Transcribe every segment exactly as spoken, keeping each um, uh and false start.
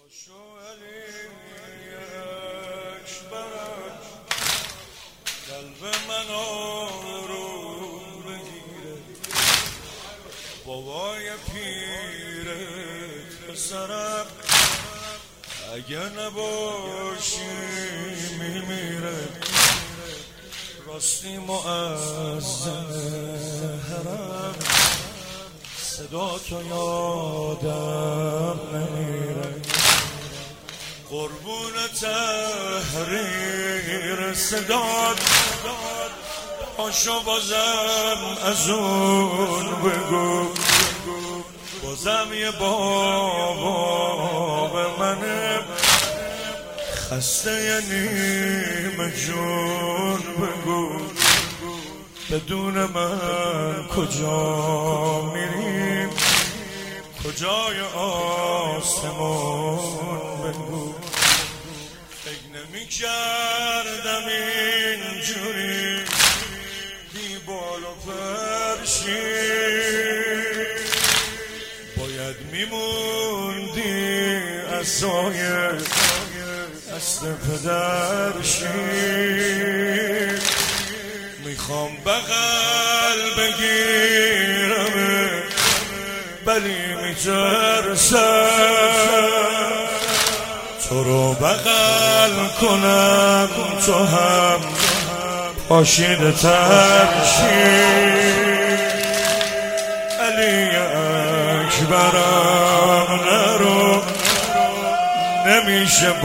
قلب من آروم بگیره بابای پیرت پسرم اگه نباشی میمیره راستی معظم حرم صدا تو یادم نمیره قربون تحریر صداد پاشو بازم از اون بگو بازم یه بابا به منه خسته یه نیم جون بگو بدون من کجا میریم کجای آسمون بگو فکر نمی کردم اینجوری بی بال و پرشی باید میموندی از سایه دست پدرشی میخوام بغل بگیرم ولی میترسم تو رو بغل کنم تو هم پاشیده ترشی علی اکبرم نرو نمیشه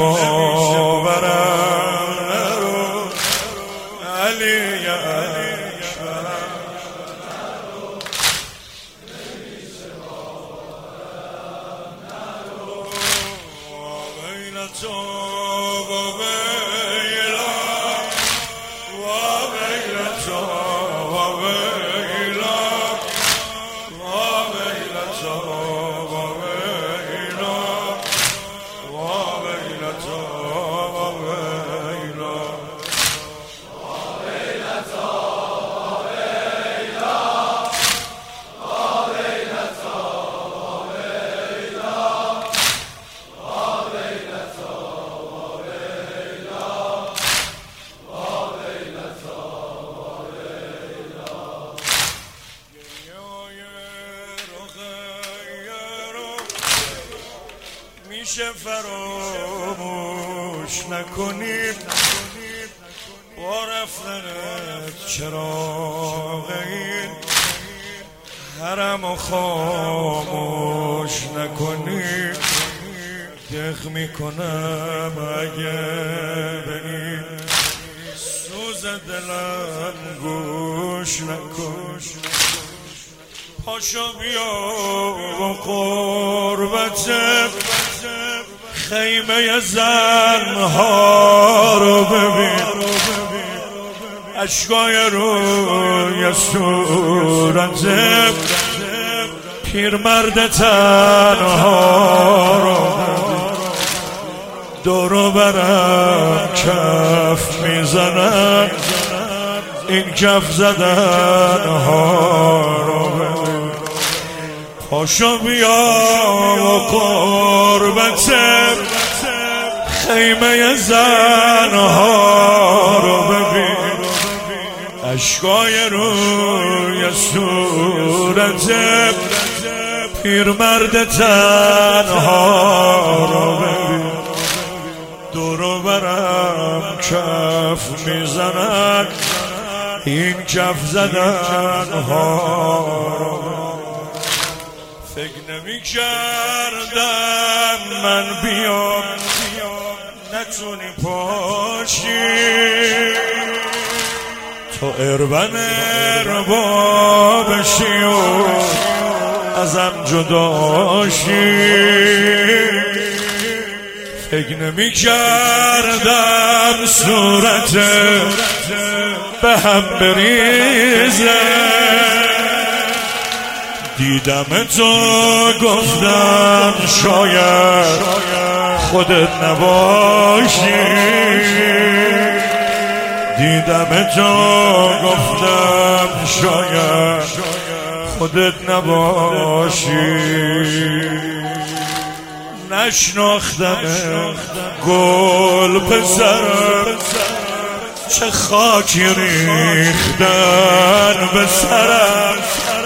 باورم نرو علی اکبرم نرو نمیشه باورم نرو ویلتو و ویلا و ویلتو و ویلا و ویلتو و ویلا و ویلتو و ویلا میشه فراموش نکنیم با رفتنت چراغ این حرم و خاموش نکنیم دق میکنم اگه به این سوز دلم گوش نکن پاشو بیا و قربت خیمه زنها رو ببین اشکای روی صورت پیرمرد تنها رو دورو برم کف میزنم این کف زدن ها رو ببین پاشو بیا و قربت خیمه زنها رو ببین اشکای روی صورت پیرمرد تنها رو ببین دورو برم کف میزنن این کف زدن ها رو فکر نمی کردم من بیام نتونی پاشی تو اربن اربابشی و ازم جداشی فکر نمی کردم صورت به هم بریزه دیدم تو گفتم شاید خودت نباشی دیدم تو گفتم شاید خودت نباشی نشناختم گل پسرم چه خاکی ریختن به سرم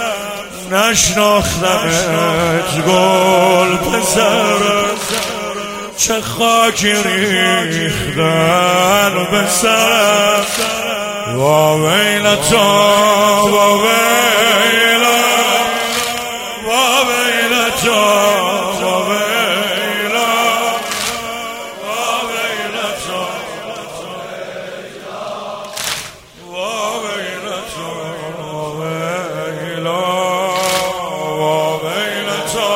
نشناختمت گل پسرم چه خاکی ریختن به سرم وا ویلتا وا ویلا وا ویلتا وا ویلا وا ویلتا وا ویلتا وا ویلا وا ویلتا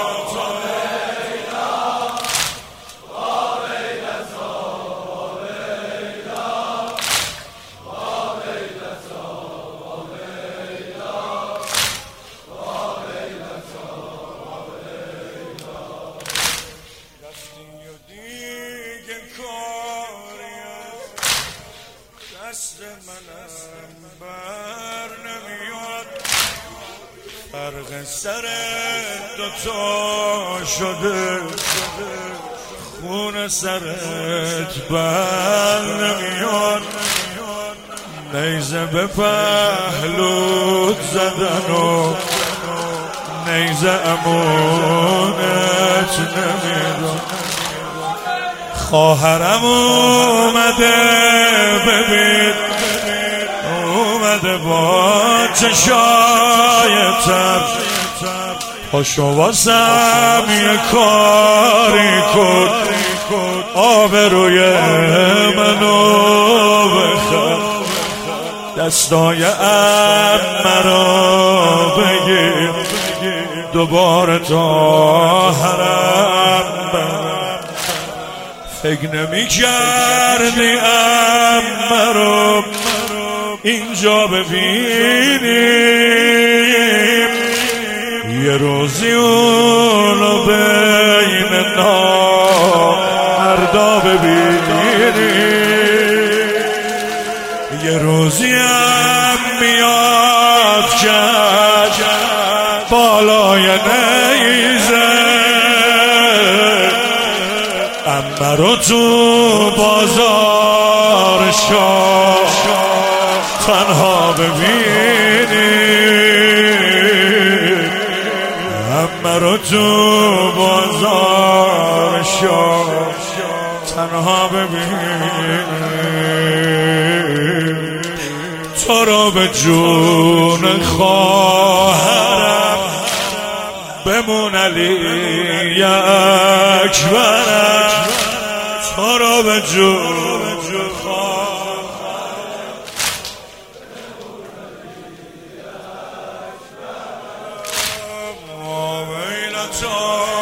دست منم بر نمیاد فرق سر دوتا شده خون سرت بر نمیاد نیزه به پهلوت زدن و نیزه امونت نمیدن خواهرم اومده ببین اومده با چشای تر پاشو واسم یه کاری کن آبروی منو بخر دستای عمه را بگیر دوباره تا حرم برم فکر نمی کردی عمه رو اینجا ببینیم یه روزی اونو بین نامردا ببینیم یه روزی هم میاد کج بالای نیزه عمه رو تو بازار شاه تنها ببینی عمه رو تو بازار شاه تنها ببینی تو رو به جون خواهرم بمون علی اکبرم تو رو به جون خواهرم وا ویلتا